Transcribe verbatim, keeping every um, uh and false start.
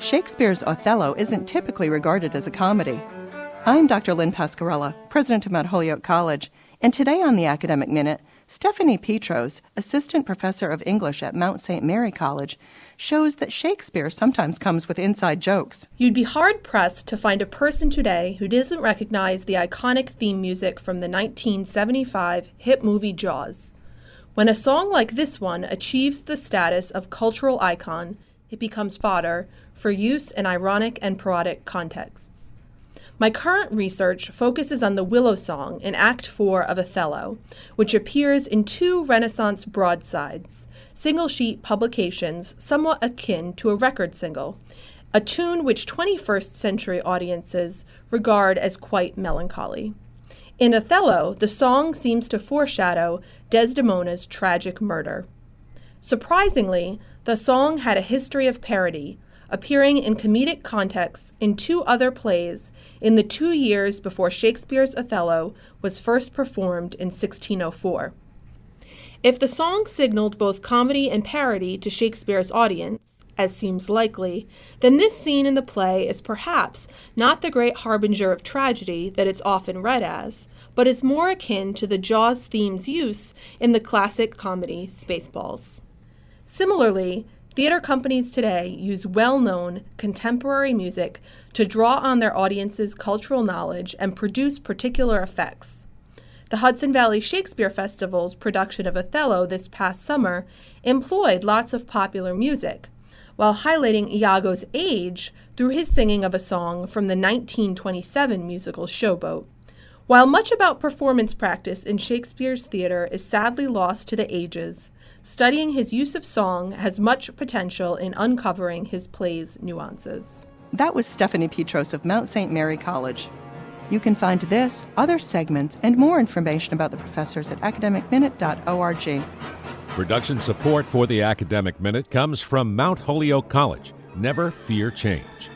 Shakespeare's Othello isn't typically regarded as a comedy. I'm Doctor Lynn Pascarella, president of Mount Holyoke College, and today on the Academic Minute, Stephanie Petros, assistant professor of English at Mount Saint Mary College, shows that Shakespeare sometimes comes with inside jokes. You'd be hard-pressed to find a person today who doesn't recognize the iconic theme music from the nineteen seventy-five hit movie Jaws. When a song like this one achieves the status of cultural icon, it becomes fodder for use in ironic and parodic contexts. My current research focuses on the Willow Song in Act four of Othello, which appears in two Renaissance broadsides, single-sheet publications somewhat akin to a record single, a tune which twenty-first century audiences regard as quite melancholy. In Othello, the song seems to foreshadow Desdemona's tragic murder. Surprisingly, the song had a history of parody, appearing in comedic contexts in two other plays in the two years before Shakespeare's Othello was first performed in sixteen oh four. If the song signaled both comedy and parody to Shakespeare's audience, as seems likely, then this scene in the play is perhaps not the great harbinger of tragedy that it's often read as, but is more akin to the Jaws theme's use in the classic comedy Spaceballs. Similarly, theater companies today use well-known contemporary music to draw on their audience's cultural knowledge and produce particular effects. The Hudson Valley Shakespeare Festival's production of Othello this past summer employed lots of popular music, while highlighting Iago's age through his singing of a song from the nineteen twenty-seven musical Showboat. While much about performance practice in Shakespeare's theater is sadly lost to the ages, studying his use of song has much potential in uncovering his play's nuances. That was Stephanie Petros of Mount Saint Mary College. You can find this, other segments, and more information about the professors at academic minute dot org. Production support for the Academic Minute comes from Mount Holyoke College. Never fear change.